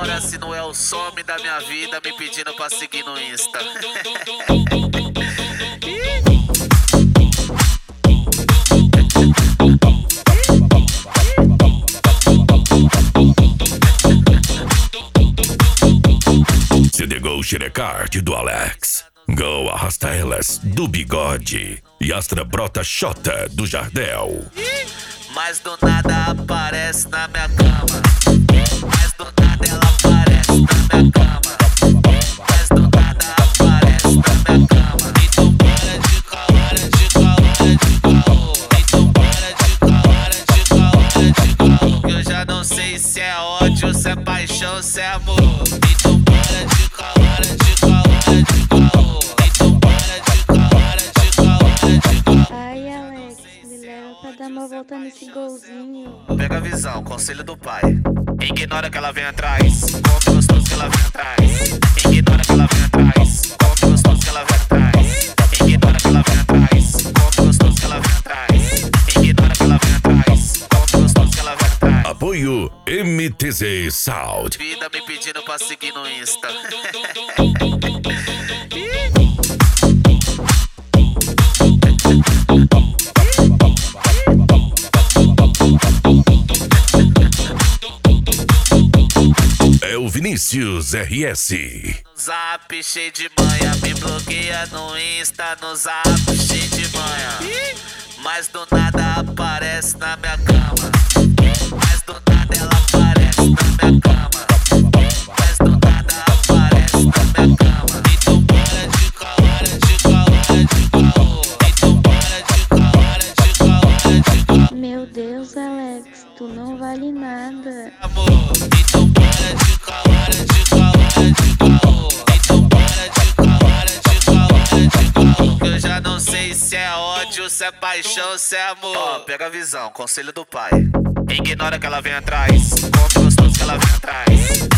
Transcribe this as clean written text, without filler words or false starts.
ignora se não é o some da minha vida me pedindo pra seguir no Insta. Se negou o xerecard do Alex. Go arrasta elas do Bigode. E Astra brota Xota do Jardel. Mas do nada aparece na minha cama. Mas do nada ela aparece na minha cama. Mas do nada aparece na minha cama. Então para de calar, de calar, de caô. Então para de calar, de calar, de caô. Eu já não sei se é ódio, se é paixão, se é amor. Então para de calar, de calar, de caô. Então para de calar, de calar, de caô. Ai, Alex, me leva pra dar uma volta nesse golzinho. Pega a visão, conselho do pai. Ignora que ela vem atrás. Compre gostoso que ela vem atrás. Ignora que ela vem atrás. Compre gostoso que ela vem atrás. Ignora que ela vem atrás. Compre gostoso que ela vem atrás. Ignora que ela vem atrás. Compre gostoso que ela vem atrás. Apoio MTZ Sound. Vida me pedindo pra seguir no Insta. É o Vinícius RS. Zap cheio de manha, me bloqueia no Insta, no zap cheio de manha. Mas do nada aparece na minha cama. Mas do nada ela aparece na minha cama. Mas do nada aparece na minha cama. Então para de calar, de calar, de caô. Então para de calar, de calar, de caô. Meu Deus, Alex, tu não vale nada. Amor, então para de calar, de calar, de caô. Então para de calar, de calar, de caô. Eu já não sei se é ódio, se é paixão, se é amor. Ó, pega a visão, conselho do pai. Ignora que ela vem atrás. Compre gostoso que ela vem atrás.